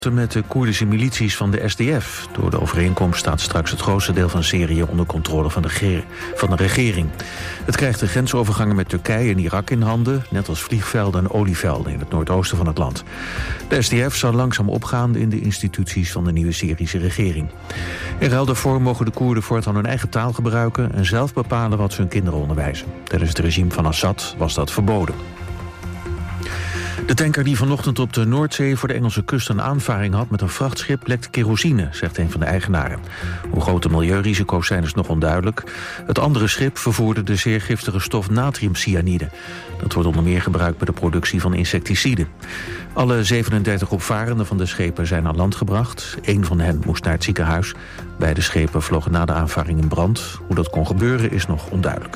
met de Koerdische milities van de SDF. Door de overeenkomst staat straks het grootste deel van Syrië onder controle van de regering. Het krijgt de grensovergangen met Turkije en Irak in handen, net als vliegvelden en olievelden in het noordoosten van het land. De SDF zal langzaam opgaan in de instituties van de nieuwe Syrische regering. In ruil daarvoor mogen de Koerden voortaan hun eigen taal gebruiken en zelf bepalen wat ze hun kinderen onderwijzen. Tijdens het regime van Assad was dat verboden. De tanker die vanochtend op de Noordzee voor de Engelse kust een aanvaring had met een vrachtschip lekt kerosine, zegt een van de eigenaren. Hoe groot de milieurisico's zijn is nog onduidelijk. Het andere schip vervoerde de zeer giftige stof natriumcyanide. Dat wordt onder meer gebruikt bij de productie van insecticiden. Alle 37 opvarenden van de schepen zijn aan land gebracht. 1 van hen moest naar het ziekenhuis. Beide schepen vlogen na de aanvaring in brand. Hoe dat kon gebeuren is nog onduidelijk.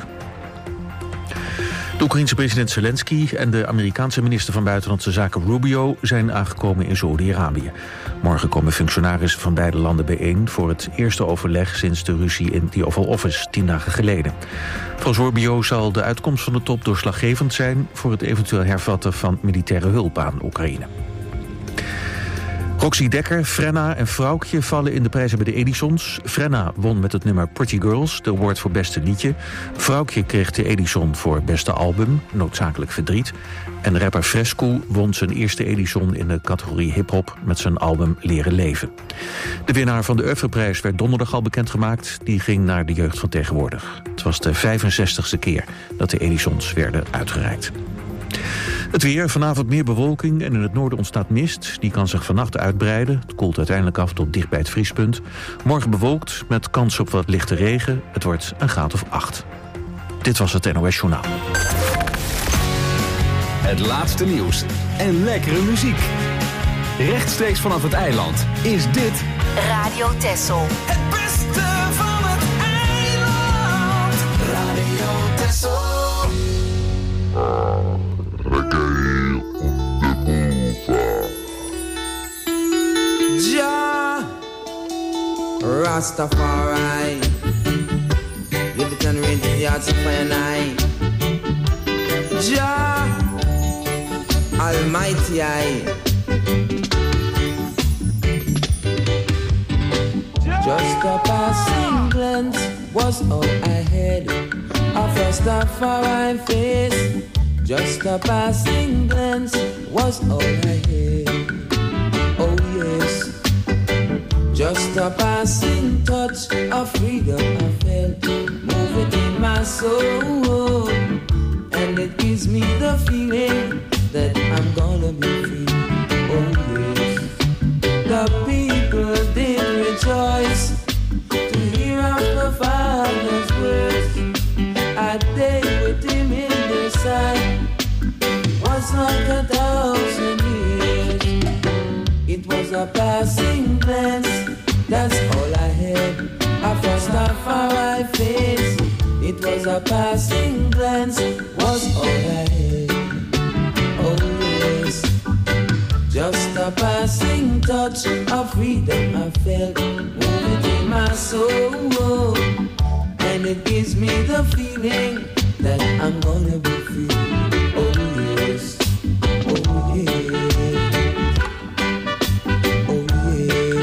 De Oekraïense president Zelensky en de Amerikaanse minister van Buitenlandse Zaken Rubio zijn aangekomen in Saoedi-Arabië. Morgen komen functionarissen van beide landen bijeen voor het eerste overleg sinds de ruzie in the Oval Office 10 dagen geleden. Volgens Rubio zal de uitkomst van de top doorslaggevend zijn voor het eventueel hervatten van militaire hulp aan Oekraïne. Roxy Dekker, Frenna en Vrouwtje vallen in de prijzen bij de Edisons. Frenna won met het nummer Pretty Girls, de award voor beste liedje. Vrouwtje kreeg de Edison voor beste album, Noodzakelijk Verdriet. En rapper Fresco won zijn eerste Edison in de categorie hip-hop met zijn album Leren Leven. De winnaar van de Oeuvreprijs werd donderdag al bekendgemaakt. Die ging naar de jeugd van tegenwoordig. Het was de 65e keer dat de Edisons werden uitgereikt. Het weer, vanavond meer bewolking en in het noorden ontstaat mist. Die kan zich vannacht uitbreiden. Het koelt uiteindelijk af tot dicht bij het vriespunt. Morgen bewolkt met kans op wat lichte regen. Het wordt een graad of 8. Dit was het NOS Journaal. Het laatste nieuws en lekkere muziek. Rechtstreeks vanaf het eiland is dit Radio Texel. Het beste van het eiland. Radio Texel. Reggae on the move. Jah Rastafari, give it and rain to the hearts of fire night. Jah Almighty I. Just a passing glance was all I had of Rastafari face. Just a passing glance was all I had. Oh yes. Just a passing touch of freedom I felt, moving in my soul, and it gives me the feeling that I'm gonna be free. Oh yes. The people did rejoice to hear of the Father's words. I day with him in their sight was like 1,000 years. It was a passing glance, that's all I had. A Rastafari face. It was a passing glance, was all I had. Oh yes. Just a passing touch of freedom I felt, moving in my soul, and it gives me the feeling that I'm gonna be free. Oh yes, oh yeah, oh yeah,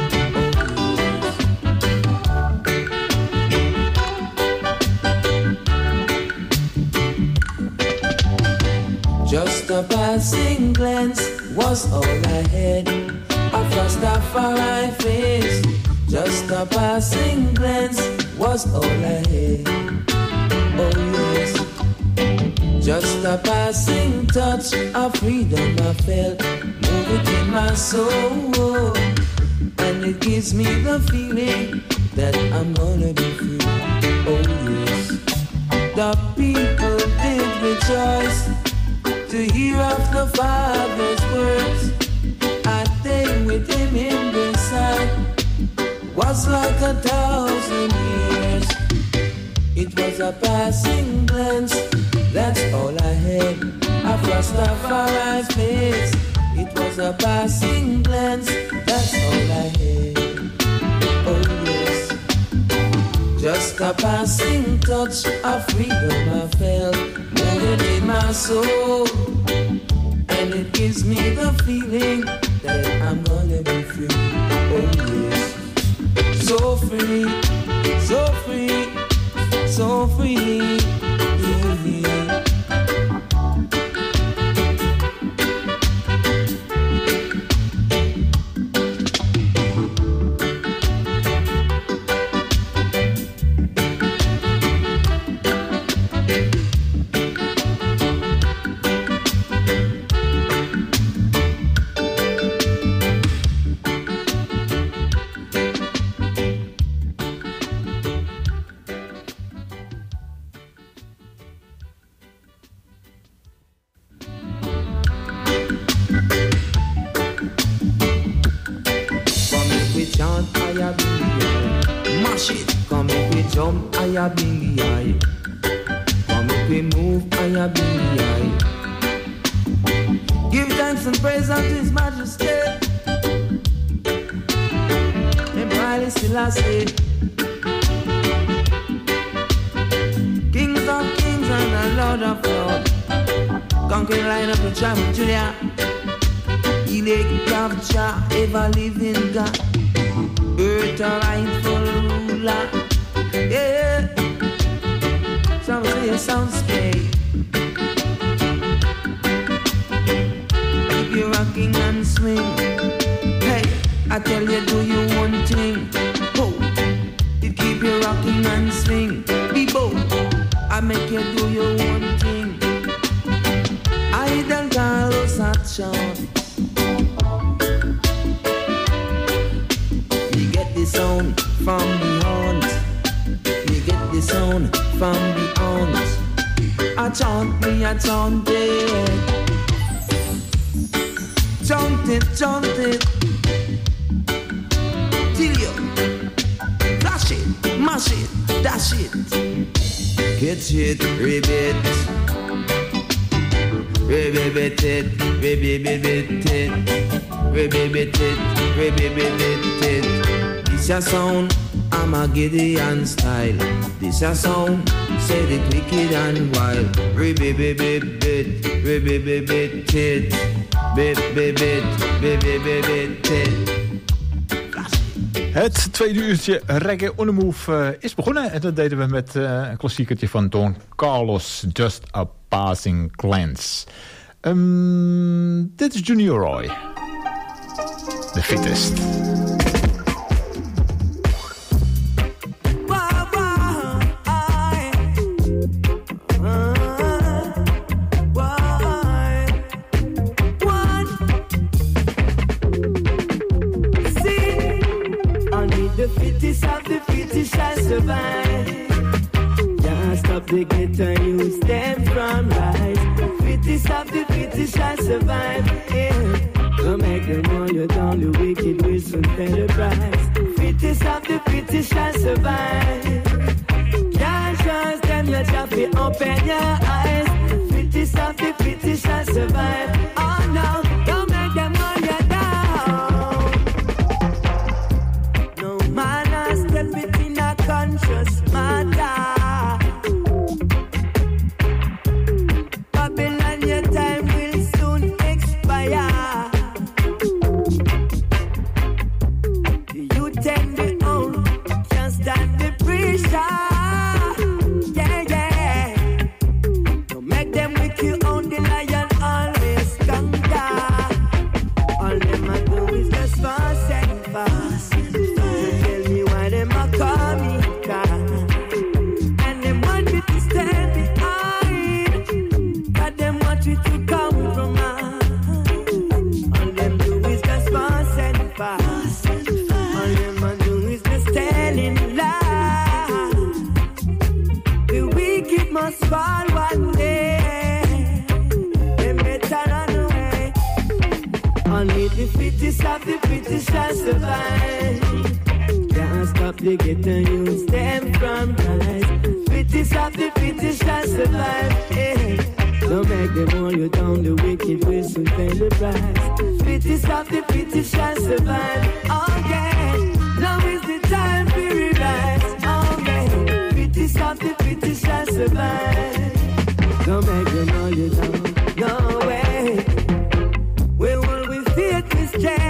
oh yeah. Just a passing glance was all I had of Rastafari face. Just a passing glance was all I had. Oh yes. Just a passing touch of freedom I felt, moving in my soul, and it gives me the feeling that I'm gonna be free. Oh yes. The people did rejoice to hear of the Father's words. I day with him in the sight was like 1,000 years. It was a passing glance, that's all I had of Rastafari's face. It was a passing glance, that's all I had. Oh yes. Just a passing touch of freedom I felt, moving in my soul, and it gives me the feeling that I'm gonna be free. Oh yes, so free, so free, so free. Yeah, yeah. Give thanks and praise unto His Majesty. And Haile Selassie, Kings of kings and the Lord of lords, conquering Lion of the tribe of Judah, elect of Jah, ever living God, earth a rightful ruler. Yeah, some say it sounds gay. Keep you rocking and swing. Hey, I tell you, do you one thing? Oh, you keep you rocking and swing. Bebo, I make you do your one thing. I don't Carlos action. You get the sound from the horns. You get the sound from the horns. I chant me, I chant it. Chant it, chant it. Till you flash it, mash it, dash it. Catch it, ribbit. Ribbit it, ribbit it. Ribbit it, ribbit it. This a sound, I'm a Gideon style. This a sound, said it wicked and wild. Ribbit it, ribbit it. Het tweede uurtje Reggae on the Move is begonnen. En dat deden we met een klassiekertje van Don Carlos, Just a Passing Glance. Dit is Junior Roy. The Fittest. Can't stop the ghetto, you stand from rise. Fittest of the fittest shall survive. Yeah. Don't make them all you down, the wicked will soon pay the price. Fittest of the fittest shall survive. Can't trust them, you have to open your eyes. Fittest of the fittest shall survive. Oh no, don't make them all you down. No man has step it in a conscious matter. Babylon, your time will soon expire. You take the own, can't stand the pressure. Yeah, yeah. Don't make them with you on the lion, always conquer. All them I do is just fast and fast. Tell me why them a call me God. And them want me to stand behind. But them want you to compromise. All them do is just fast and fast. All them I do is just telling lies. The wicked must fall one day. They better run away. Only the fittest of the fittest shall survive. Can't stop the ghetto, you stand from rise. Fittest of the fittest shall survive. Yeah. Don't make them hold you down, the wicked will soon pay the price. Fittest of the fittest shall survive. Oh yeah, now is the time to revive. Oh yeah, fittest of the fittest shall survive. Don't make them hold you down, no way. We will be fit this day.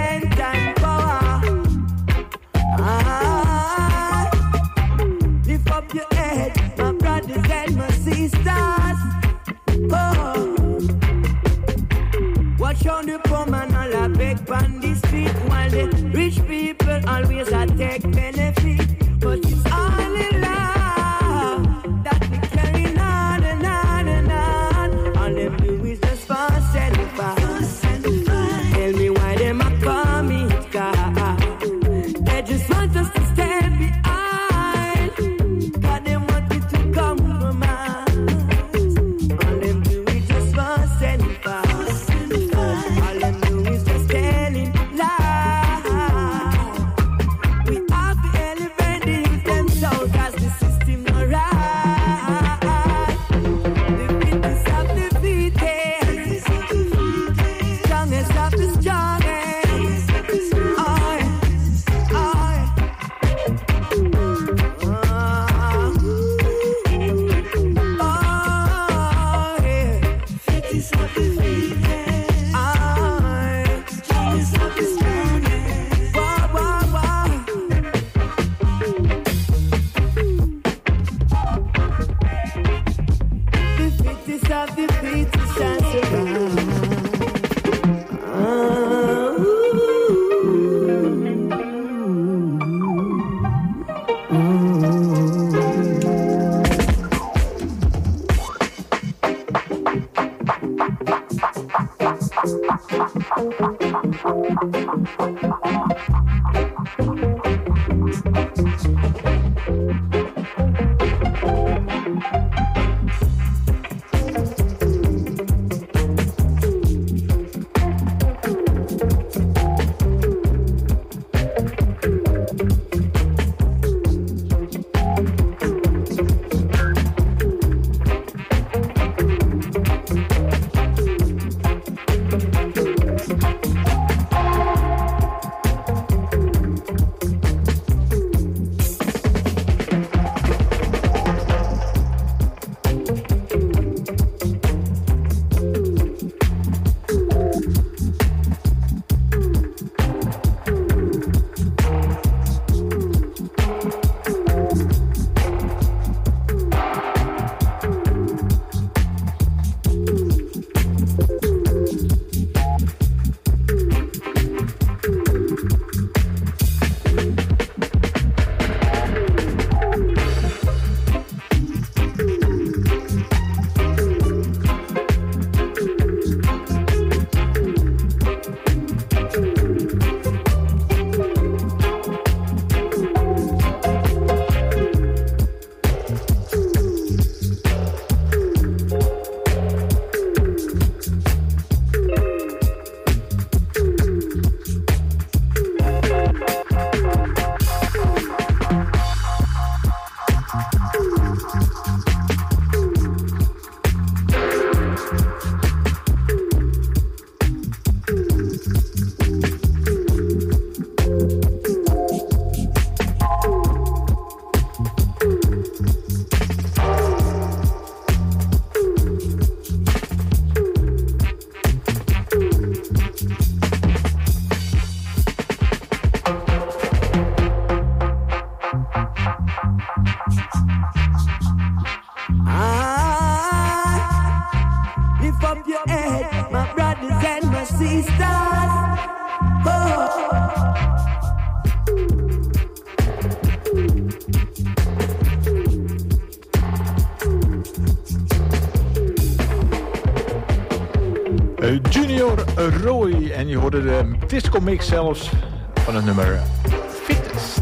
Junior Roy. En je hoorde de disco mix zelfs van het nummer Fittest.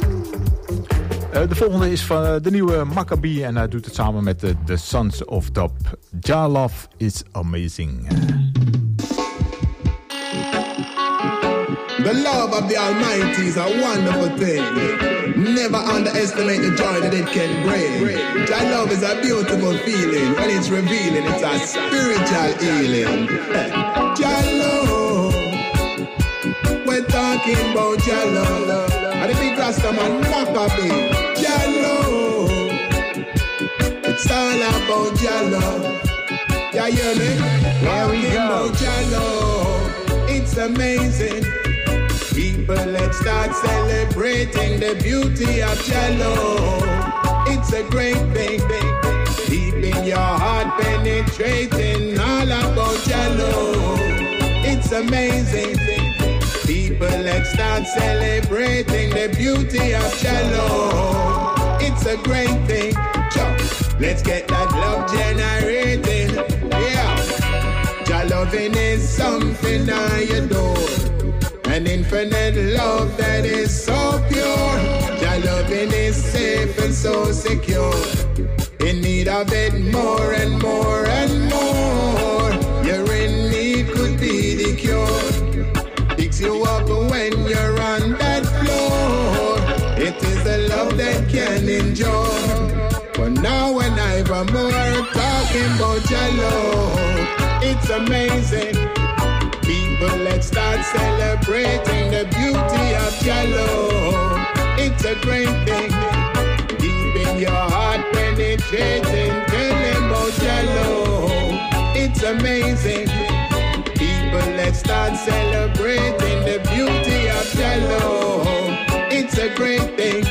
De volgende is van de nieuwe Maccabee. En hij doet het samen met The Sons of Dub. Jah Love is Amazing. The love of the Almighty is a wonderful thing. Never underestimate the joy that it can bring. Jah love is a beautiful feeling. When it's revealing, it's a spiritual healing. Jah love, we're talking about Jah love. And the big Rastaman Maccabee. Jah love, it's all about Jah love. Yeah, you hear me? There we go. About Jah love, it's amazing. People, let's start celebrating the beauty of Jah love. It's a great thing, deep in your heart, penetrating all about Jah love. It's amazing. People, let's start celebrating the beauty of Jah love. It's a great thing. Let's get that love generating. Yeah, Jah loving is something I adore. An infinite love that is so pure. Jah loving is safe and so secure. In need of it more and more and more. You're in need could be the cure. Picks you up when you're on that floor. It is the love that can endure. But now and evermore, talking about Jah love. It's amazing. People, let's start celebrating the beauty of Jah love. It's a great thing. Deep in your heart, penetrating, tell them about Jah love. It's amazing. People, let's start celebrating the beauty of Jah love. It's a great thing.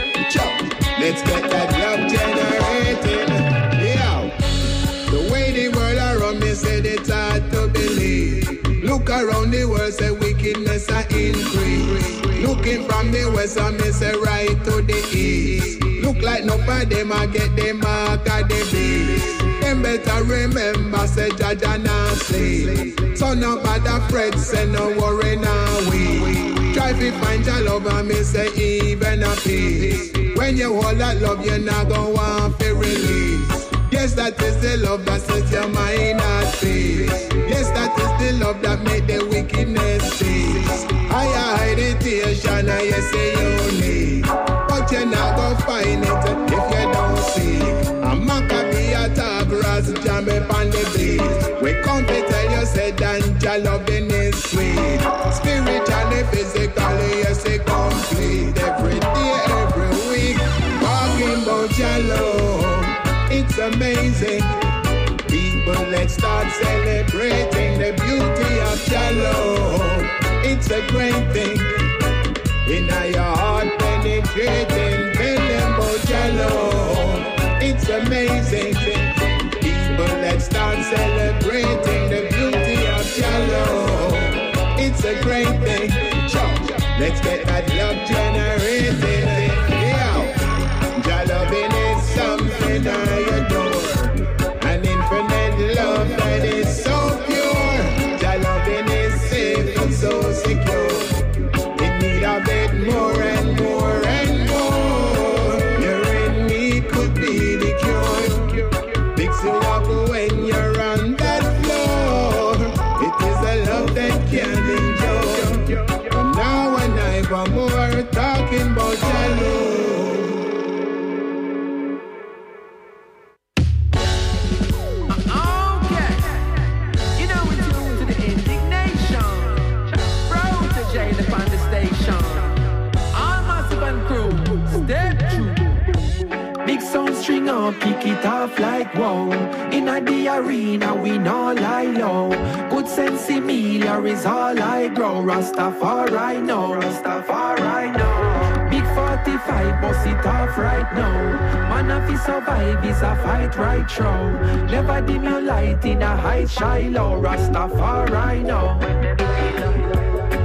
Let's get that love generated. Yeah. The way the world around me said it's hard to believe. Look around the world, say wickedness a increase. Looking from the west, I me say right to the east. Look like no for them, I get the mark of the beast. Them better remember, say Jah not sleep. So no bother fret, say no worry now we. Try to find your love, and me say even a peace. When you hold that love, you're not gonna want to release. Yes, that is the love that sets your mind at peace. Yes, that is the love that made the wickedness cease. I hide irritation, and you say you need. But you're not gonna find it if you don't seek. A Maccabee attack, Ras jam upon the beat. We come to tell you, say that your loving is sweet. Spiritually, physically, you say complete. Every day, every week, talking about your love. It's amazing. People, let's start celebrating the beauty of Jah love. It's a great thing. In your heart, penetrating, tell them about Jah love. It's amazing. People, let's start celebrating the beauty of Jah love. It's a great thing. Let's get that love generated. Yeah. Jah loving is something I adore. An infinite love that is so pure. Jah loving is safe and so secure. In need of it more and more and more. You're in need could be the cure. Fix you up when you're on that floor. It is a love that can endure. And now and evermore, talking about Jah love. String up, kick it off like wow. In the arena, we no lie low. Good sense Emilia is all I grow. Rastafari know, Rastafari know. Big 45, bust it off right now. Man, if he survive, is a fight right through. Never dim your light in a high Shiloh. Rastafari know.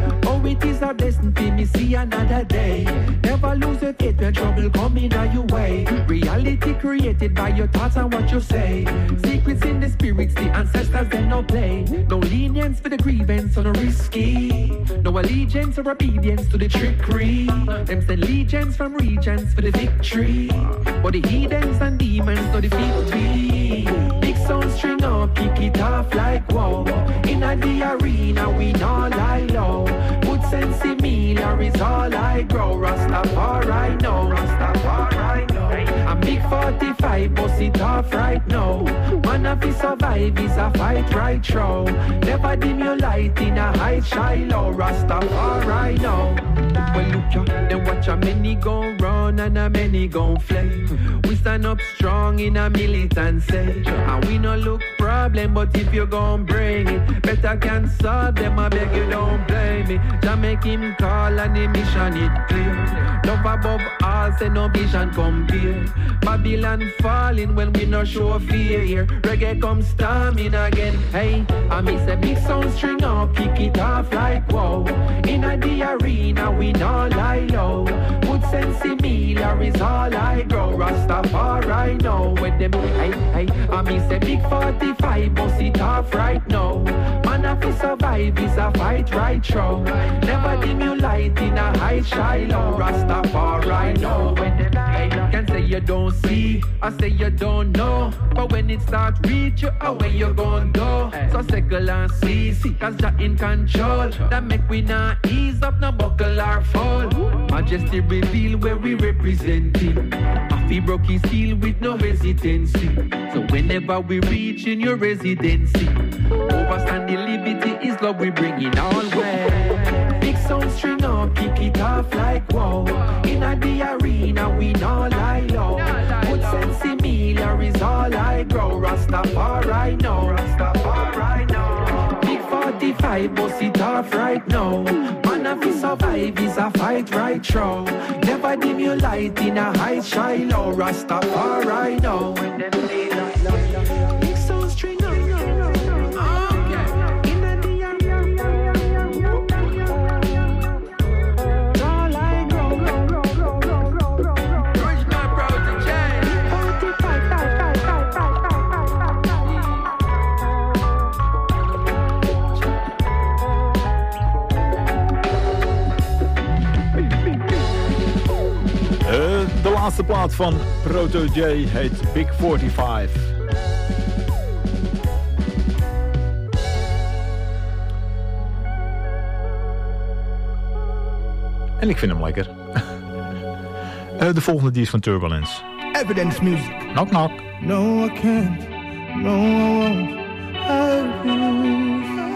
it is a blessing for me see another day. Never lose your faith when trouble coming on your way. Reality created by your thoughts and what you say. Secrets in the spirits, the ancestors they no play. No lenience for the grievance, so no risky. No allegiance or obedience to the trickery. Them send legions from regions for the victory. But the heathens and demons know the victory. Big sound string up, kick it off like wow. In the arena we not lie low. Good sense in me, is all I grow. Rastafari know, Rastafari know. I'm big 45, bust it off right now. Man of his survive is a fight right throw. Never dim your light in a high shy low. Rastafari know. Well look ya, then watch a many go run and a many go flame. We stand up strong in a militancy. And we no look problem, but if you gon' bring it, better can solve them, I beg you don't blame me. Just make him call and the mission it clear. Love above all, say no vision compare. Babylon falling when we no show fear here. Reggae come storming again, hey. I miss a big sound string up, kick it off like wow. In the arena we not lie low. Good sense in me, is all I grow. Rastafari know with them, hey, hey. I miss a big 45, bust it off right now. Man of his survive is a fight right throw. Never dim your light in a high shy low. Rastafari know when them, hey. Can say you don't see, I say you don't know. But when it start reach you, away you gon' go. So circle and see, cause you're in control. That make we not ease up, no buckle or fall. Majesty reveal where we representing. Afi broke his heel with no hesitancy. So whenever we reach in your residency, overstand the liberty is love we bring in all way. Big sound string up, kick it off like wow. In the arena we not lie low. Good sense in me, is all I grow. Rastafari know, Rastafari know. Big 45, bust it off right now. Man of his survive is a fight right throw. Never dim your light in a high shy low. Rastafari know. Big sound string up. De laatste plaat van Proto J heet Big 45. En ik vind hem lekker. De volgende die is van Turbulence. Evidence Music. Knock knock. No I can't, no I won't have you.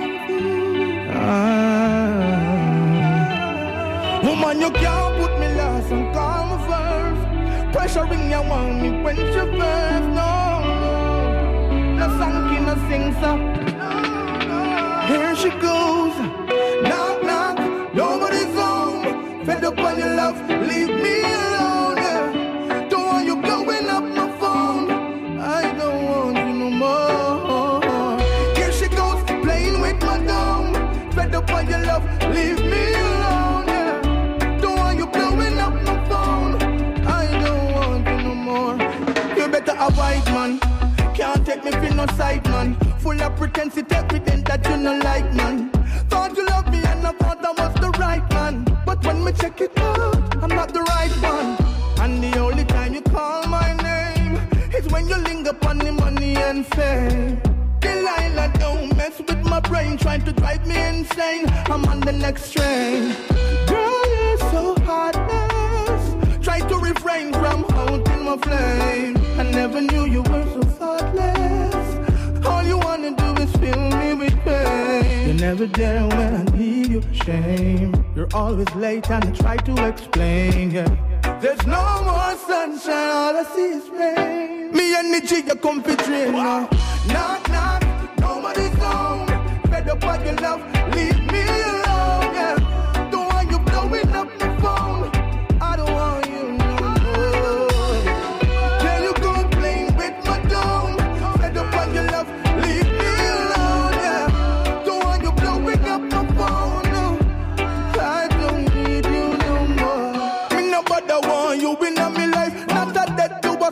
Woman you can't put me last and call me first. Pressuring you want me when you first. No, no song in a sing so. Here she goes. Knock knock, nobody's home. Fed up on your love, leave me alone, yeah. Don't want you blowing up my phone. I don't want you no more. Here she goes, playing with my dome. Fed up on your love, leave me alone, yeah. Don't want you blowing up my phone. I don't want you no more. You better avoid, man. Can't take me for no side, man. Full of pretense, it evident that you no like, man. Thought you loved me and I thought I was the right man. But when me check it out, I'm not the right one. And the only time you call my name is when you linger upon the money and fame. Delilah, don't mess with my brain, trying to drive me insane. I'm on the next train. Girl, you're so heartless. Try to refrain from haunting my flame. I never knew you were so thoughtless. All you wanna do is fill me with pain. You're never there when I need you, shame. You're always late and I try to explain, yeah. There's no more sunshine, all I see is rain. Me energy, you come for drain now. Knock, knock, nobody's home. Fed up on your love, leave me alone, yeah. Don't want you blowing up my phone. I don't want you no more. There you go playing with my dome. Fed up on your love, leave me alone, yeah. Don't want you blowing up my phone, no.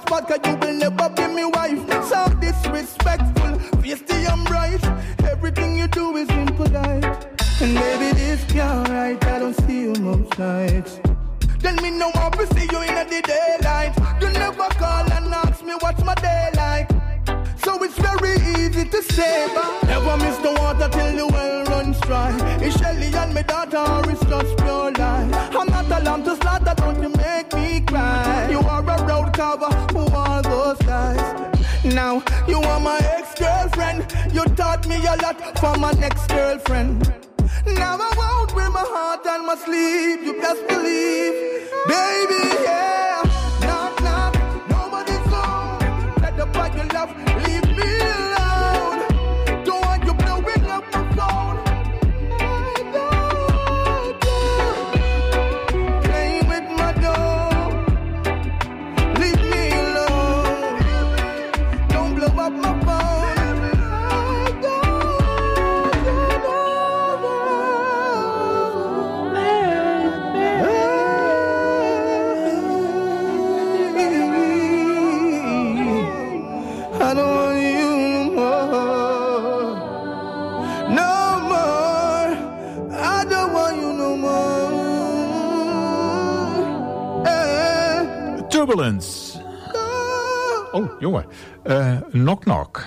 vodka, you will never be my wife. So disrespectful, face the bright. Everything you do is impolite. And baby, this can't right, I don't see you most nights. Tell me no more to see you in the daylight. You never call and ask me what's my day like. So it's very easy to say, but never miss the water till the well runs dry. It's Shelly and my daughter, or it's just pure lie. I'm not a lamb to slaughter, don't you make me cry. You are a road cover, who are those guys? Now, you are my ex-girlfriend. You taught me a lot from my next girlfriend. Now I won't wear my heart on my sleeve. You best believe, baby, yeah. Knock, knock, nobody's home. Let up on your love, leave me alone. Don't want you blowing up my phone. Playing with my door. Leave me alone. Don't blow up my phone. I don't want you no more. No more. I don't want you no more. Turbulence. Oh, jongen. Knock Knock.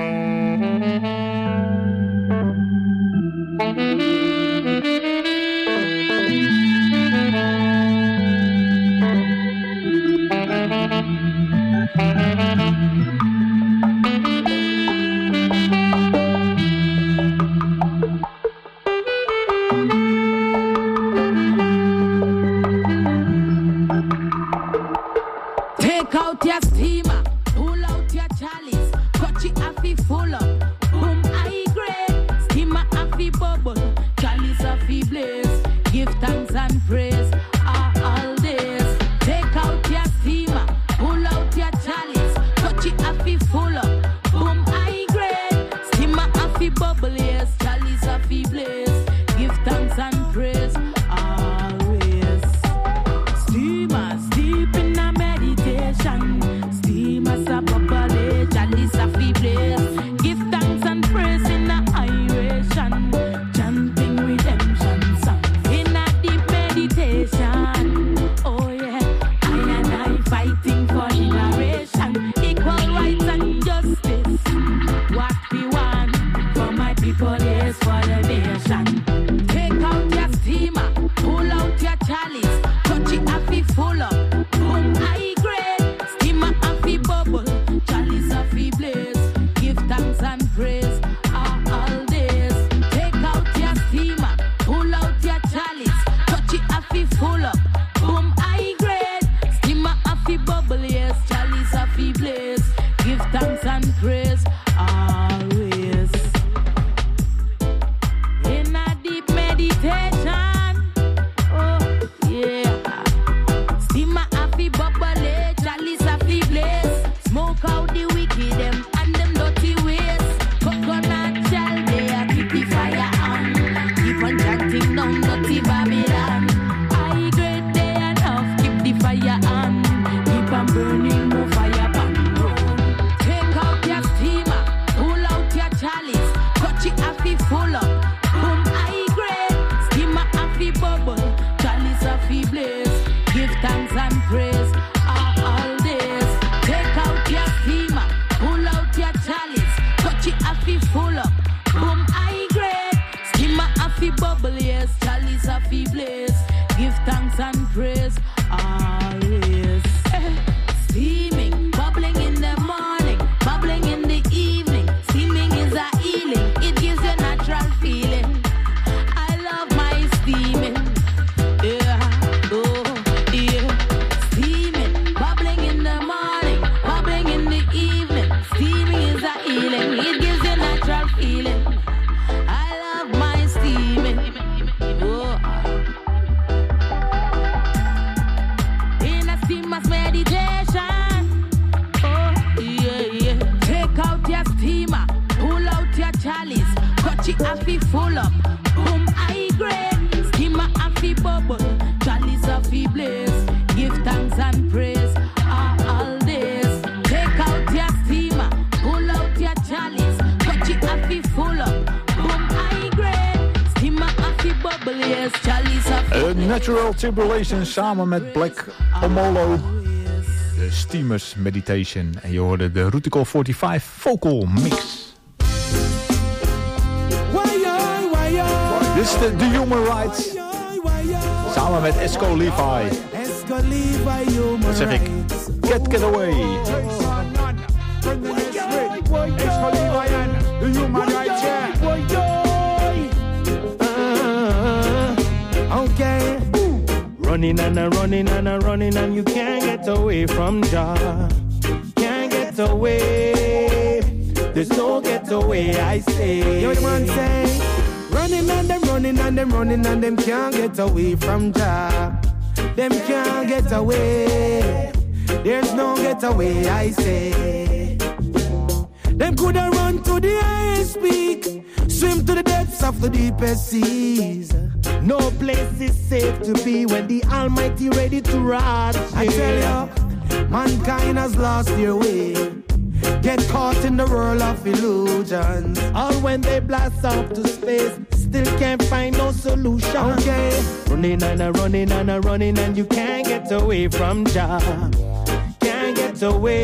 Take out your steamer, pull out your chalice, cut it off it full up. Boom, I grade, steamer off it bubble, chalice off it blaze. Give thanks and praise all days. Take out your steamer, pull out your chalice, cut it off it full up. Boom, I grade, steamer off it bubble, yes, chalice off it blaze. Give thanks and praise always. Steamers deep in a meditation. Steamers a bubble, chalice a blaze. Give thanks and praise in a iration. Chanting redemption song in a deep meditation. Oh yeah, I and I fighting for liberation, equal rights and justice. What we want for my people is for the nation. Take out your steamer, pull out your chalice, touch it off it full up. Boom, high grade, steamer off it bubble, chalice off it blaze. Give thanks and praise all days. Take out your steamer, pull out your chalice, touch it off it full up. Boom, high grade, steamer off it bubble, yes, chalice off it blaze. Give thanks and praise always. In a deep meditation, oh yeah. Steamer off it bubble, chalice off it blaze. Smoke out the wicked them and them dirty ways. Coconut shell there, keep the fire on. Keep on chanting down dirty Babylon. High grade day enough, keep the fire on. Keep on burning more fire pan. Take out your steamer, pull out your chalice, touch it off it full up. Boom, high grade, steamer off it bubble, chalice off it blaze. Give thanks and praise all days. Take out your steamer, pull out your chalice, touch it off it full up. Boom, high grade, steamer off it bubble, yes, chalice off it blaze. Give thanks and praise always. Steaming, bubbling in the morning, bubbling in the evening. Steaming is a healing, it gives you natural feeling. I love my steaming, yeah, oh, yeah. Steaming, bubbling in the morning, bubbling in the evening. Steaming is a healing, it gives you natural feeling. I love my steaming, oh. In a steamer's meditation, oh yeah, yeah. Take out your steamer, pull out your chalice, touch it off it full up. Boom, high grade, steamer off it bubble, chalice off it blaze. Give thanks and praise all days. Natural Tribulation samen met Black Omolo. De Steamers Meditation. En je hoorde de Rutical 45 Vocal Mix. Dit is de Human Rights. Samen met Esco Levi. Wat zeg ik? Get away. Esco Levi and the Human Rights, okay. Running and a running and a running and you can't get away from Jah. Can't get away. There's no get away, I say. Yo, the man say, running and them running and them running and them can't get away from Jah. Them can't get away. There's no get away, I say. Them coulda run to the highest peak, swim to the depths of the deepest seas. No place is safe to be when the Almighty ready to ride. I tell you, mankind has lost their way. Get caught in the world of illusions. All when they blast off to space, still can't find no solution. Okay, running and a running and a running and you can't get away from Jah. Can't get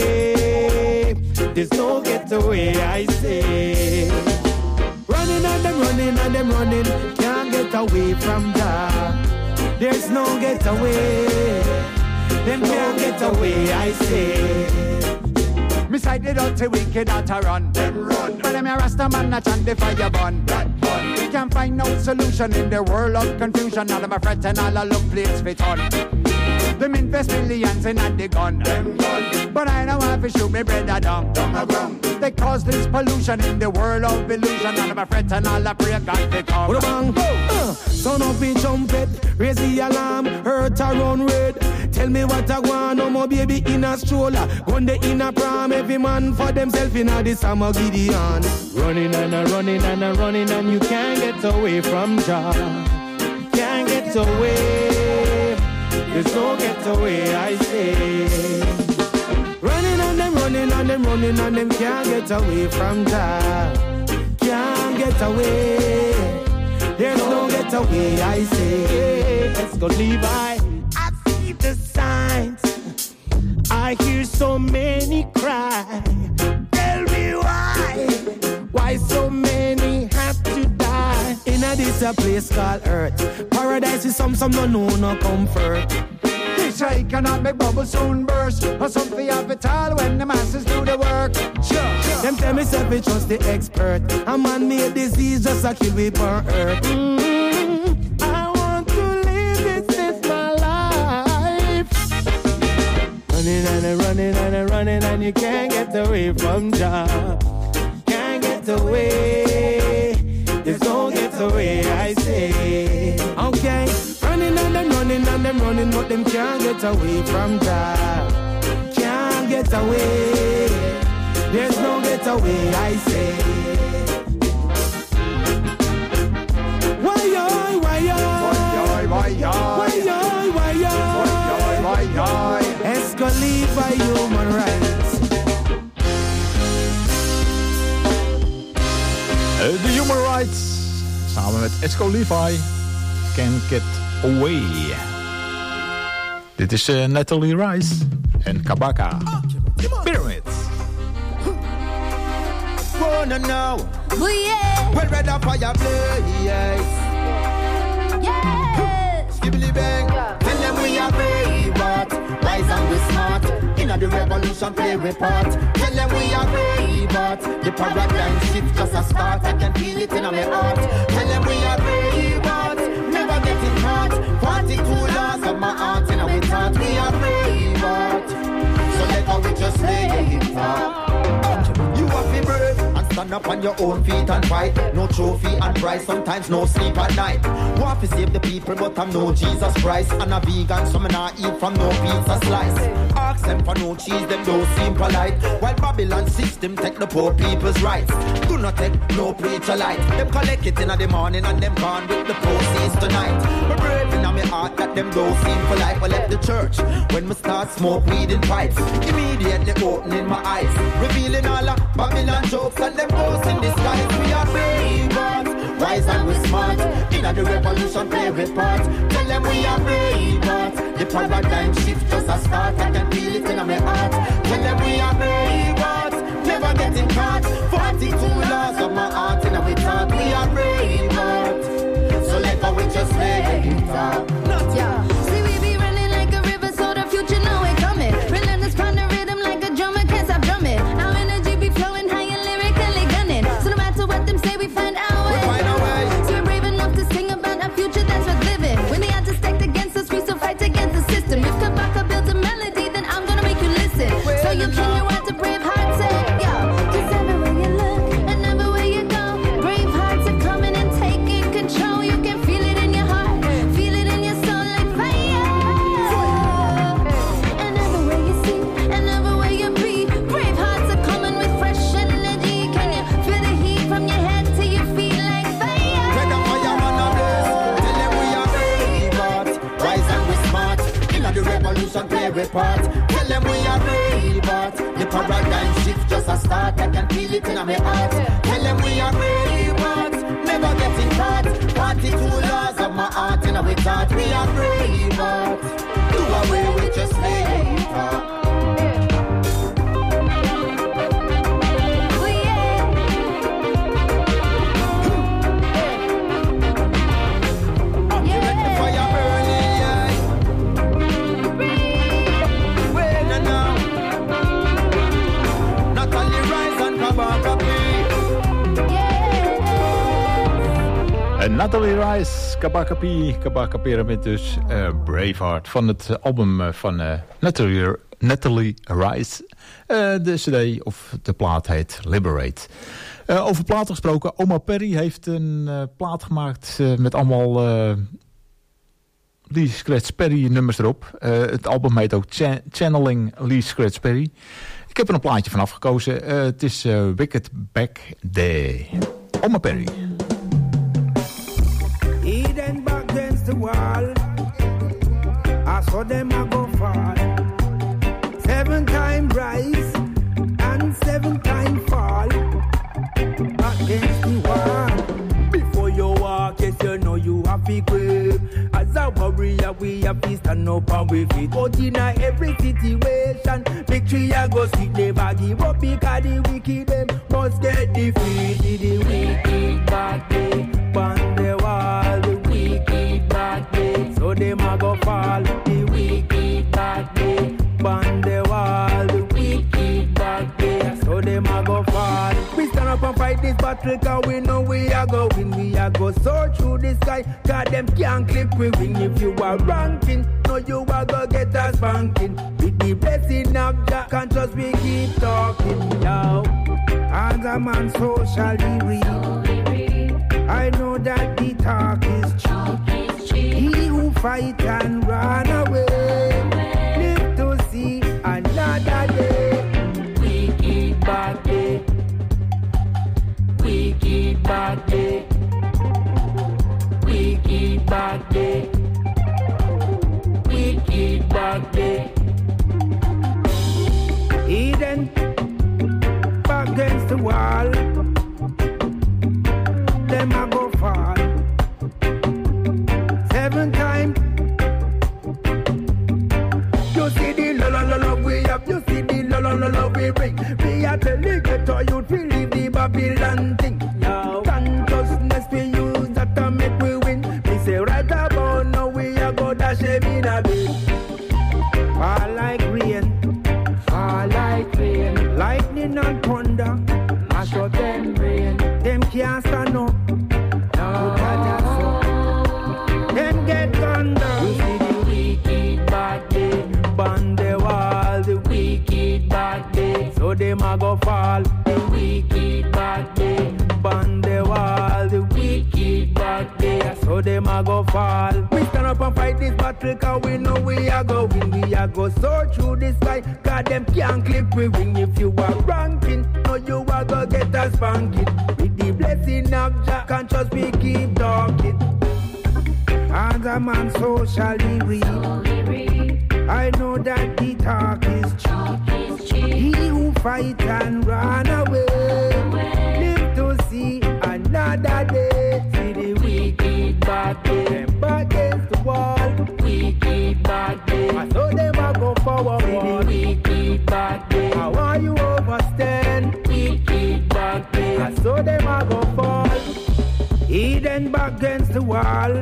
away. There's no get away, I say. Running and them running and them running, can't get away from Jah. There's no get away. Them can't get away, I say. Beside the dirty wicked out to run. Them run. But them a Rasta man a chant the fire burn. We can't find no solution in the world of confusion. All of my friends and all a look place fit on. Them invest millions in the gun. But I don't have to shoot me brother down. They cause this pollution in the world of illusion. All of my friends and all a pray God they come. Son of a trumpet, raise the alarm, hurt around red. Tell me what I want, no more baby in a stroller. Gun the in a prom, every man for themself in a this summer Gideon. Running and a running and a running and you can't get away from Jah. Can't get away. There's no get away, I say. Running and them running and them running and them can't get away from Jah. Can't get away. There's no get away, I say. Let's go, Levi. I see the signs. I hear so many cry. Tell me why so many have to die. In this a place called Earth. Paradise is some no know no comfort. This I cannot make bubbles soon burst. Or something have it all when the masses do the work. Sure. Them tell me self we trust the expert. A man-made disease just a kill we on Earth. I want to live, this is my life. Running and a running and a running and you can't get away from Jah. Can't get away. There's no get away, I say. Okay, running and them running and them running, but them can't get away from Jah. Can't get away. There's no get away, I say. Why? Esco Levi Human Rights. The Human Rights. Samen met Esco Levi. Can't Get Away. Dit is Natalie Rice en Kabaka. Pyramids. Wanna know? Oh yeah. Well, red up fire blaze. Yes. Skibbly bang. Tell them we are brave, but wise and we smart. In the revolution play we part. Tell them we are brave, but the paradigm shift just a start. I can feel it in my heart. Tell them we are brave, but never getting hurt. 42 laws of my heart and we thought we are brave, but so let we just lay it out. You have to brave and stand up on your own feet and fight. No trophy and prize, sometimes no sleep at night. Want to save the people, but I'm no Jesus Christ. And a vegan, so me not eat from no pizza slice. Ask them for no cheese, them don't seem polite. While Babylon system take the poor people's rights. Do not take no preacher light. Them collect it in the morning and them gone with the proceeds tonight. But brave in my heart that them don't seem polite. I left the church when me start smoke weed in pipes. Immediately opening my eyes, revealing all of Babylon jokes and them ghosts in disguise. We are brave, but wise and we smart. In the revolution play a part. Tell them we are brave, but the paradigm shift just a start. I can feel it in my heart. Tell them we are brave, but never getting caught. 42 laws of my heart and we thought we are brave, but so let go, we just let it out. Not yeah. See we be running like a river, so the future know it coming. Relentless on the rhythm like a drummer, can't stop drumming. Our energy be flowing high and lyrically gunning. So no matter what them say, we find our way. We find our way. So we're brave enough to sing about our future that's worth living. When they had to stack against us, we still fight against the system. If Kabaka builds a melody, then I'm gonna make you listen. So you can hear what the brave heart say. Yeah, 'cause everywhere you look and everywhere you go, brave hearts are coming and taking control. You can feel it in your heart, feel it in your soul like fire. And everywhere you see, and everywhere you be, brave hearts are coming with fresh energy. Can you feel the heat from your head to your feet like fire? Break up fire man of this. Tell them we are brave, but wise and we smart. In the revolution play a part. Tell them we are brave, but the paradigm shift just a start. I can feel it in my heart. Tell them we are brave, but never getting caught. 42 laws of my heart and we thought we are brave, but do away with just later. Oh yeah. Fire burning, yeah. When and now, not only rise and Kabaka En Natalie Rice, Kabaka Pyramid dus, Braveheart. Van het album van Natalie Rice. De cd of de plaat heet Liberate. Over platen gesproken, Omar Perry heeft een plaat gemaakt met allemaal Lee Scratch Perry nummers erop. Het album heet ook Channeling Lee Scratch Perry. Ik heb er een plaatje van afgekozen. Het is Wicked Back Day. Omar Perry. Eden back against the wall. I saw them a go fall. 7 times rise and 7 times fall. Back against the wall. Before you walk, yes you know you have to grip. As a warrior, we have to stand up and we fit. But in every situation, victory I go see. Never give up because the wicked them must get defeated. The wicked back day, on the wall, the wicked back day. So them a go fall. The wicked back day, on the wall, the wicked back day. So them a go fall. We stand up and fight this battle, cause we know we are go win. We are go soar through the sky, cause them can't clip we wing. If you are ranking, no you are go get a spanking. With the blessing of Jah, can't just we keep talking now. As a man so shall he read. I know that the talk is true. He who fight and run away, live to see another day. Wicked bad day. Wicked bad day. Wicked bad day. Wicked bad day. Eden back against the wall. Them a go fall. 7 times. You see the love we have. You see the love we bring. We are telling you to you to leave the Babylon thing. Now consciousness we use that to make we win. We say right about now we are go dash him in a bit. Fall like rain. Fall like rain. Lightning and thunder. Mash up them rain. Them can't stand up. No, them get thunder. You see the wicked bad day. On the wall, the wicked bad day. So them a go fall. The wicked bad day. On the wall, the wicked bad day. So them a go fall. We stand up and fight this battle, cause we know we are go win. We are go soar through the sky, cause them can't clip we wing. If you are ranking, no you are go get a spanking. With the blessing of Jah, can't just we keep talking. As a man so shall he read. I know that the talk is true. He who fight and run away, live to see another day. bad day. I saw them a go forward. Wicked bad day. How are you overstand? Wicked bad day. I saw them a go fall. Eden back against the wall.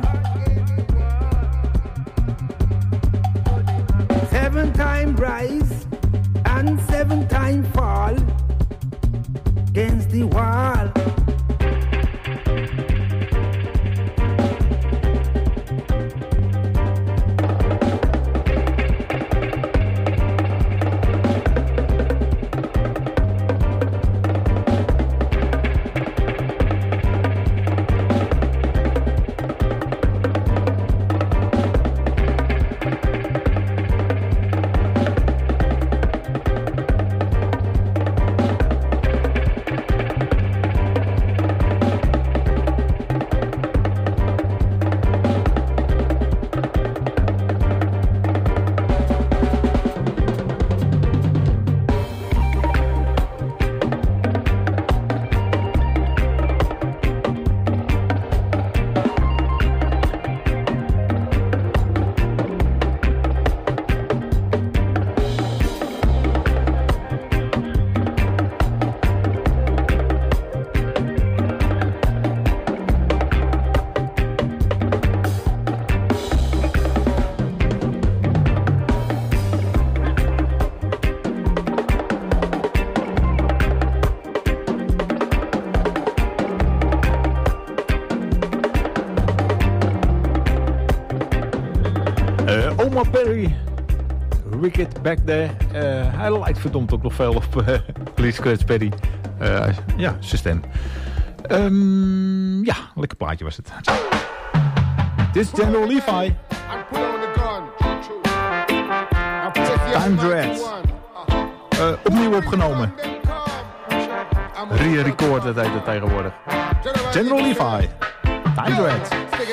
7 times rise and 7 times fall against the wall. Omar Perry, Wicked Back There. Hij lijkt verdomd ook nog veel op Lee Scratch Perry. Ja, zijn stem. Ja, lekker plaatje was het. Dit is General Levi. Time Dread. Opnieuw opgenomen. Re-record, dat heet het tegenwoordig. General Levi. Time Dread.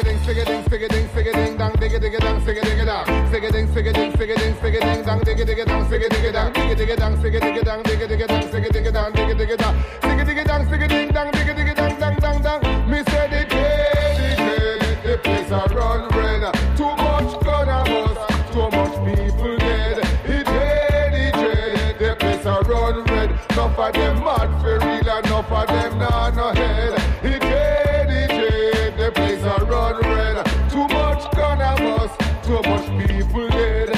Me say the place a run red. Too much gun a bust, too much people dead. The place a run red. Enough of them mad for real, enough of them nah no head. The place a run red. Too much gun a bust, too much people dead.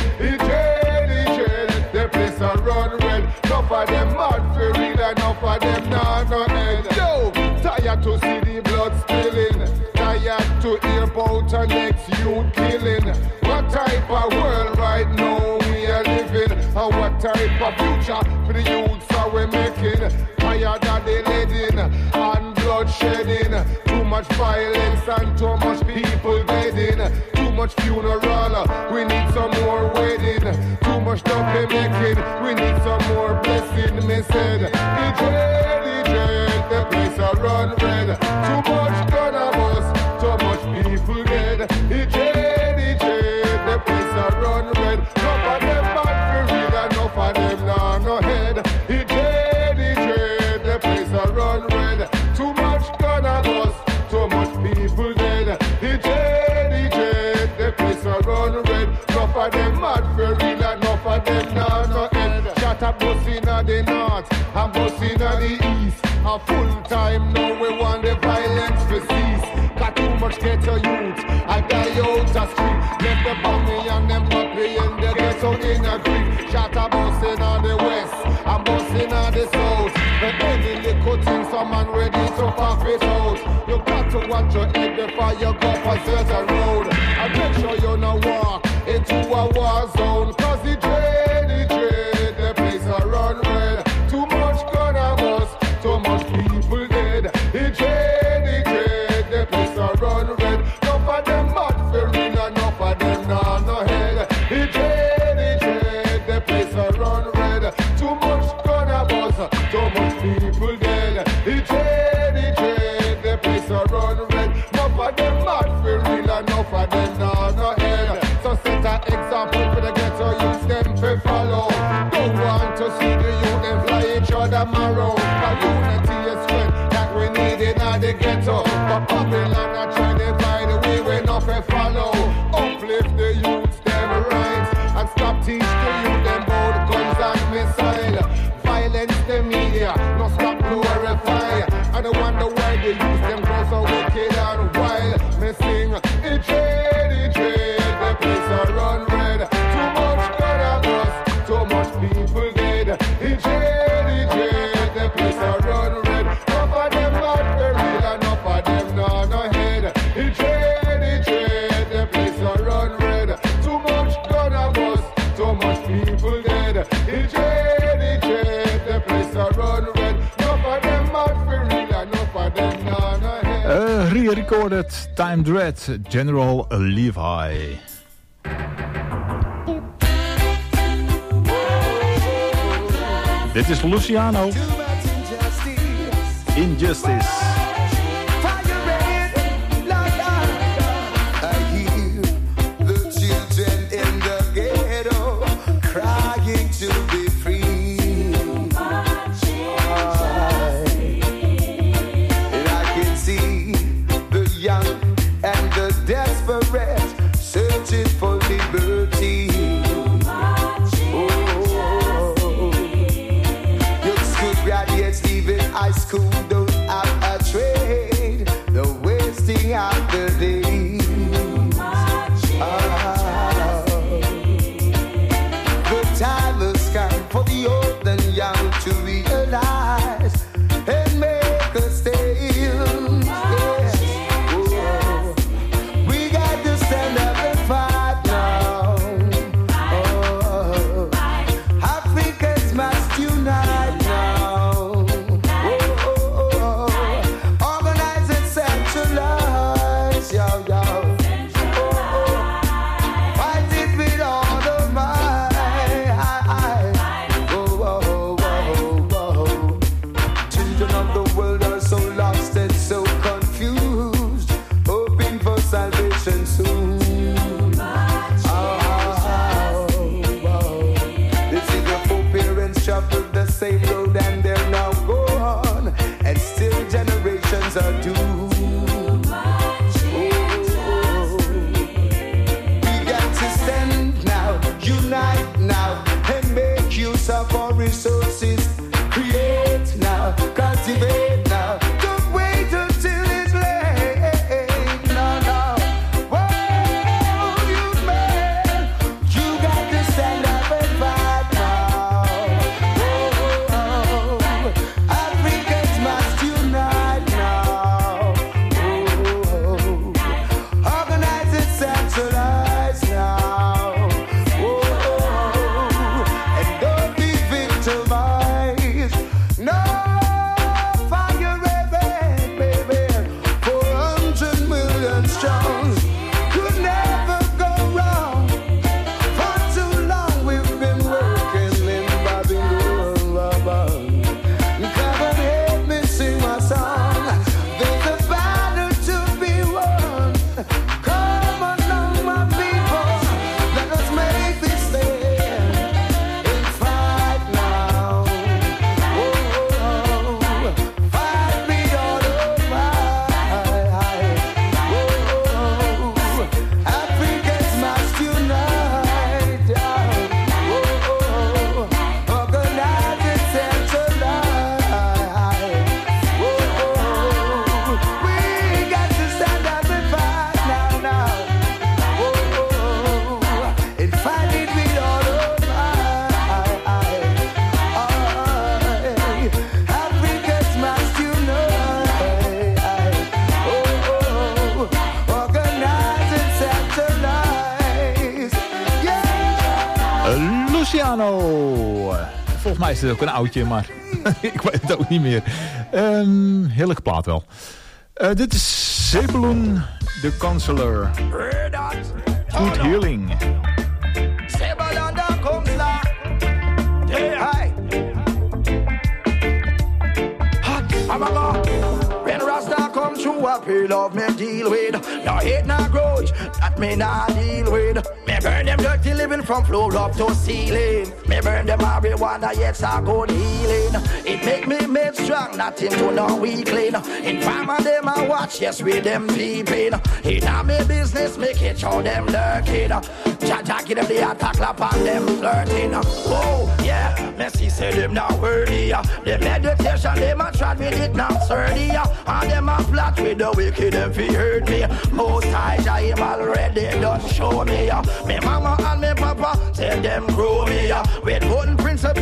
The place a run red. Enough of them mad for real, enough of them nah no head. Yo, tired to see the blood spilling. Tired to hear about our next youth killing. What type of world right now we are living? And what type of future for the youths are we making? Tired of the leading and blood shedding. Too much violence and too much people deading. Too much funeral, we need some more wedding. Too much double making, we need some more blessing. Me said, the place a run red. Too much gun a bust, too much people dead. The place a run red. Enough of them bad for real, enough of them nah no head. The place a run red. Too much gun a bust, too much people dead. The place a run red. Enough of them mad for real, enough of them nah no head. Shut up bus inna the north and bus inna the east. A full time now we want the violence to cease. Got too much ghetto youth, I die out the street. Left the bummy and them puppy in the ghetto in a creek. Shot a bus inna the west and bus inna the south. But any little thing some man ready to pop it out. You got to watch your head before you go for certain road. And make sure you no walk into a war zone. Cause the the place a run red. Too much gun a bust, too much people dead. The place a run red. Enough of them mad for real, enough of them nah no head. The place a run red. Too much gun a bust, too much people dead. The place a run red. Enough of them mad for real, enough of them nah no head. So set an example for the ghetto youth them to follow. Don't want to see the youth them fly each other marrow. For unity is strength that we need in the ghetto. But Babylon a try to divide, we will not follow. Uplift the youths them right so much people dead. The trade, the place a run red. Enough of them mad for real, enough of them none ahead. Re-recorded Time Dread, General Levi. Dit is Luciano. Injustice. Searching for liberty. Young school graduates leaving high school don't have a trade. They're wasting out the days. The time has come for the old and young to realize and make a stand. Same road and they're now gone, and still generations are doomed. We got to stand now, unite now, and make use of our resources. Create now, cultivate now. Don't wait until it's late. No, no. Whoa, you man, you got to stand up and fight now. Volgens mij is het ook een oudje, maar ik weet het ook niet meer. Heerlijke plaat wel. Dit is Zebulon the Counselor. Good Healing. Zebulon the Counselor. Hi. Hot. When Rasta come through, a pill of me deal with. No hate, no grudge, that me not deal with. Me burn them dirty living from floor up to ceiling. Me burn them marijuana, yes, I good healing. It make me made strong, nothing to no weakling. In farmer them I watch, yes, with them peeping. In a me business, make it show them lurking. Jaja give them the attack, clap on them flirting. Oh, yeah, me see say them not worthy. The meditation, them a try with it not sturdy. And them a plot with the wicked if he hurt me. Most high him already done show me. Me mama and me papa tell them grow me. With golden principles no boy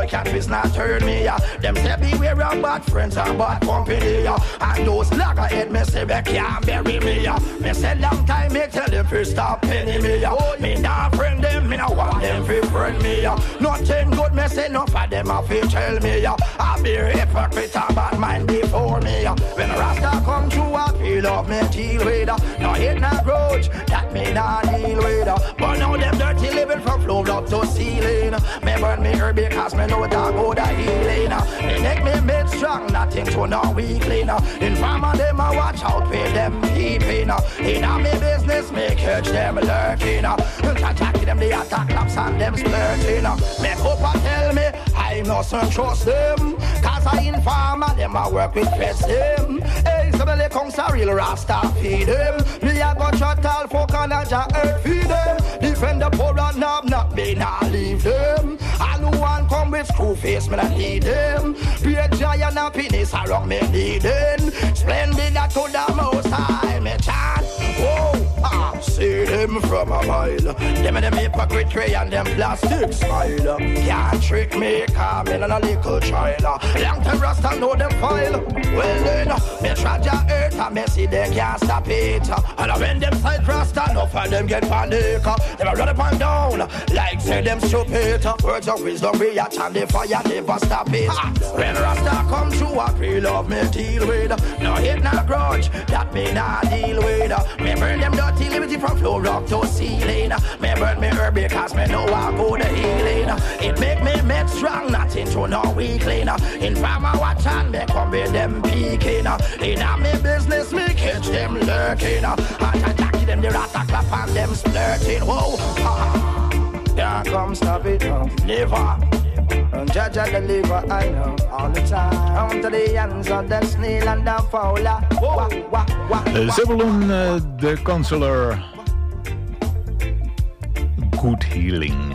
boy can't twist not turn me. Them say beware of bad friends and bad company. And those loggerhead me say they can't bury me. Me say long time me tell them to stop penny me. Me nah friend them, me nah want them to friend me. Nothing good me say enough of them have to tell me. I be a hypocrite and bad mind before me. When Rasta come through I feel of me deal with. No hate no grudge that me nah deal with. But now them dirty living from floor up to ceiling. Me burn me herb because me know that go the healing. They make me made strong, nothing to no weakling. Informer them I watch out with them peeping. In a me business me catch them lurking. Attack them the attack laps and them splurting. Make up and tell me I mustn't trust them. Cause I informer them I work with press them. Hey, somebody comes a real Rasta feed them. Me a go shut all folk and a ja earth feed them. Defend the poor and knob not me not leave them. All who want come with screw face me not need them. Be a giant happiness around me needing. Splendid that to the most high me chant. Whoa, see them from a mile. Them and them hypocrite and them plastic smile. Can't trick me, come in on a little child. Long time Rasta know them file. Well then, me try to earth and me see they can't stop it. And when them side Rasta, enough of them get panic. Them a run up and down, like say them stupid. Words of wisdom we a chant the fire, never stop it. When Rasta come through, I feel love me deal with. No hate, no grudge, that me not deal with. Me burn them dirty liberty from floor up to ceiling. Me burn me herb because me know I go the healing. It make me make strong, nothing to no weakling. In farmer watch and me come with them peeking. In a me business me catch them lurking. And attack them the rata clap and them splurting. Whoa, can't come stop it, never. And judge and deliver, I know, all the time. On to the hands of the snail and the fowler. Zebulon, the Counselor. Good Healing.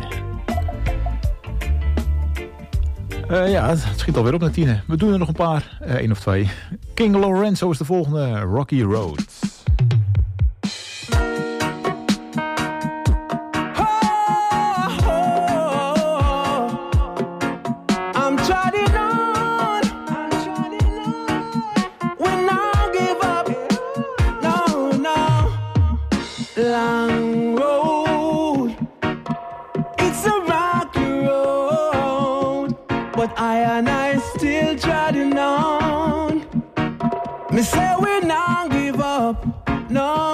Ja, het schiet alweer op naar 10. We doen er nog een paar, 1 of 2. King Lorenzo is de volgende, Rocky Road. Me say we not give up, no.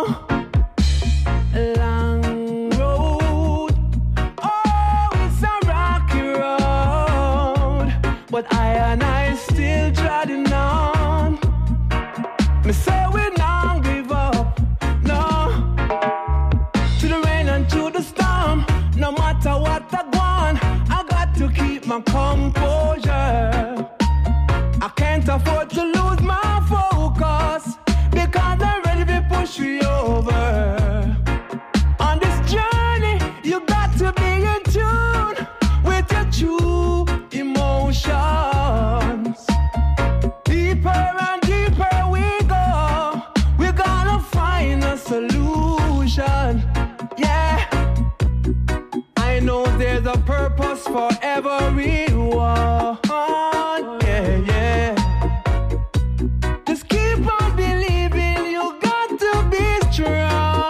Long road, oh, it's a rocky road, but I still treading on. Me say we not give up, no. To the rain and to the storm, no matter what I want, I got to keep my composure. I can't afford to lose my focus because I'm ready to push you over. On this journey, you got to be in tune with your true emotions. Deeper and deeper we go, we're gonna find a solution. Yeah, I know there's a purpose for everyone. Yeah, yeah. Just keep on believing, you got to be strong.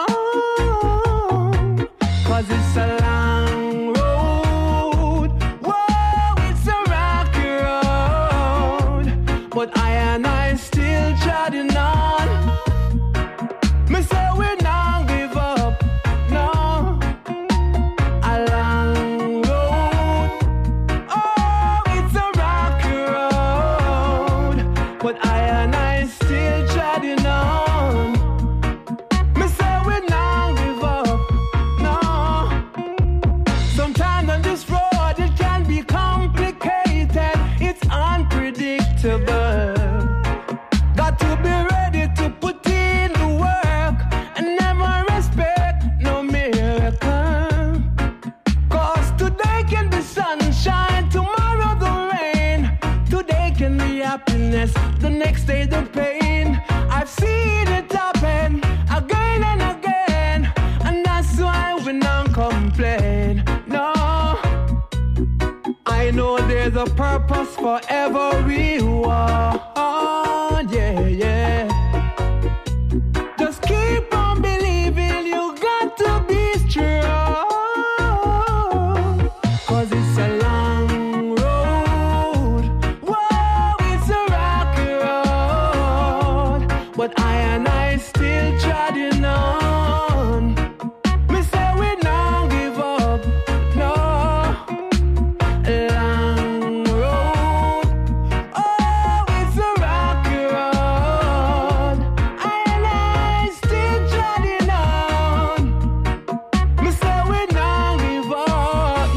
'Cause it's a long road. Whoa, it's a rocky road. But I still treading on. Me say we not give up, no. A long road. Oh, it's a rocky road. But I still treading on. Me say we not give up, no. Sometimes on this road it can be complicated. It's unpredictable. Got to be ready to put in the work and never expect no miracle. 'Cause today can be sunshine, tomorrow the rain. Today can be happiness, the next day the pain. I've seen it happen again and again, and that's why we don't complain. No, I know there's a purpose for everyone. Yeah, yeah. Just keep on believing, you got to be strong. 'Cause it's a long road. Whoa, it's a rocky road. But I and I still treading on. Me say we don't give up, no. Long road. Oh, it's a rocky road. I and I still treading on. Me say we don't give up,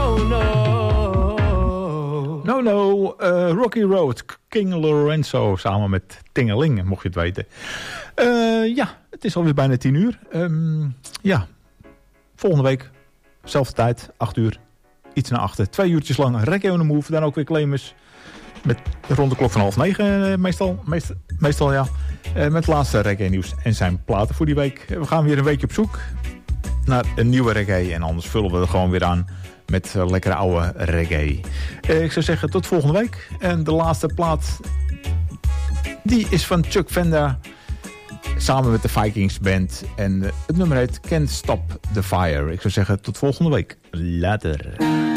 no. No, Rocky Road, King Lorenzo samen met Tingeling, mocht je het weten. Ja, het is alweer bijna 10 uur. Ja, volgende week, zelfde tijd, 8 uur, iets na 8. 2 uurtjes lang Reggae on the Move, dan ook weer Claimers. Met rond de klok van 8:30 meestal ja. Met het laatste reggae nieuws en zijn platen voor die week. We gaan weer een weekje op zoek naar een nieuwe reggae. En anders vullen we er gewoon weer aan met lekkere oude reggae. Ik zou zeggen tot volgende week. En de laatste plaat, die is van Chuck Venda samen met de Vikings Band. En het nummer heet Can't Stop the Fire. Ik zou zeggen tot volgende week. Later.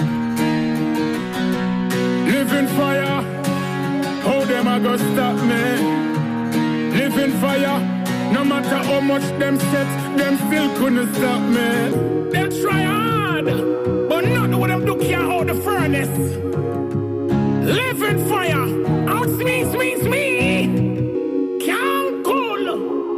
Living fire, how them a go stop me? Living fire, no matter how much them set, them still couldn't stop me. They try hard, but not what them do can't hold the furnace. Living fire, out me, can't cool.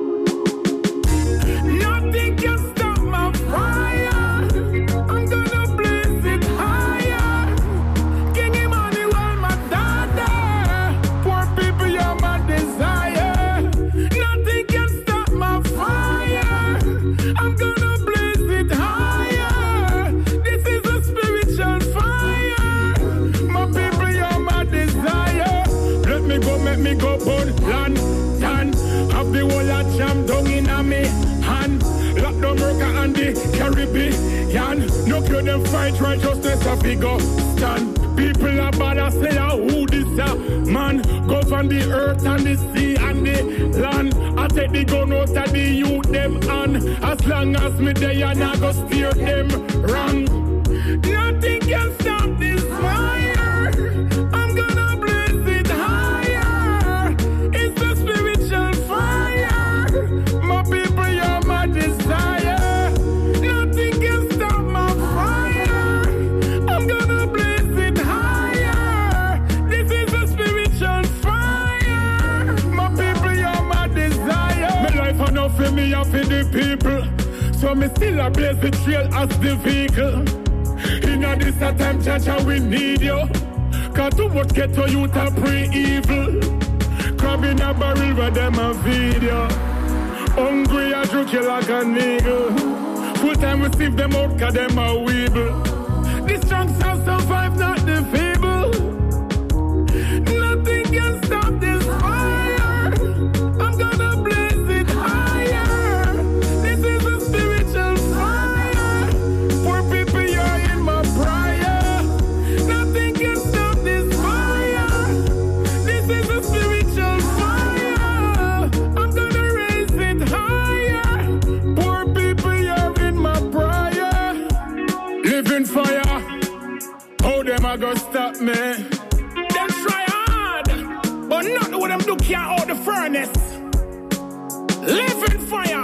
Nothing can stop my fire. I'm gonna blaze it higher. King Emmanuel, my daughter. Poor people, you're my desire. Nothing can stop my fire. I'm gonna blaze it higher. This is a spiritual fire. My people, you're my desire. Let me go, burn land. Have the whole of jam down in a me hand. Lock the America and the Caribbean. No cure them fight righteousness a figure stand. People are bad as say who this a man. Govern the earth and the sea and the land. I take the gun out of the youth them and as long as me there and I go steer them wrong. Nothing can stop this fire. I'm gonna blaze it higher. It's a spiritual fire. My people, you're my desire. Nothing can stop my fire. I'm gonna blaze it higher. This is a spiritual fire. My people, you're my desire. My life enough for me and for the people. So me still a blaze the trail as the vehicle. In a this a time, Chacha, we need you. Cause too much get to you to pre-evil. Crab in a barrel where them a video. Hungry I drink you like a nigga. Full time we sieve them out cause them a weeble. The strong shall survive, not the feeble. Nothing can stop this fire. I'm gonna blaze it higher. This is a spiritual fire. Poor people, you're in my prayer. Nothing can stop this fire. This is a spiritual fire. I'm gonna raise it higher. Poor people, you're in my prayer. Living fire, how them a go stop me? Them try hard, but not what them do can't hold the furnace. Living fire,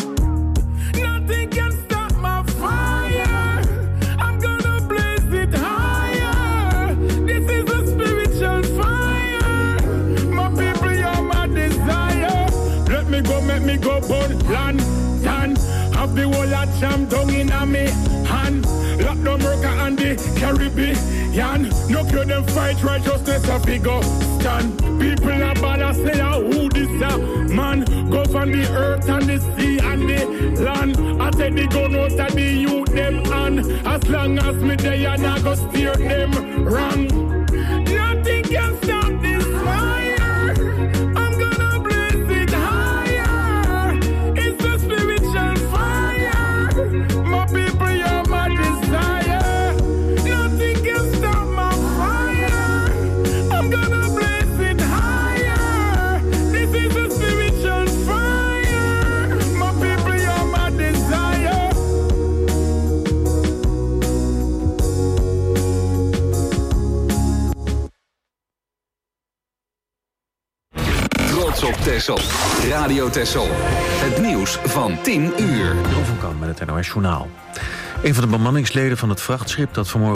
nothing can stop my fire. I'm gonna blaze it higher. This is a spiritual fire. My people, you're my desire. Let me go, burn land. Have the whole of jam down in a me hand. Lock the America and the Caribbean. No cure them fight righteousness a figure stand. People are bad as say who this a man. Govern the earth and the sea and the land. I take the gun out of the youth them and as long as me there and I go steer them wrong. Nothing can stop this fire. I'm gonna blaze it higher. It's a spiritual fire. My people, you're my desire. Nothing can stop my fire. Texel. Radio Texel. Het nieuws van 10 uur. Jeroen van Kamp met het NOS Journaal. Een van de bemanningsleden van het vrachtschip dat vanmorgen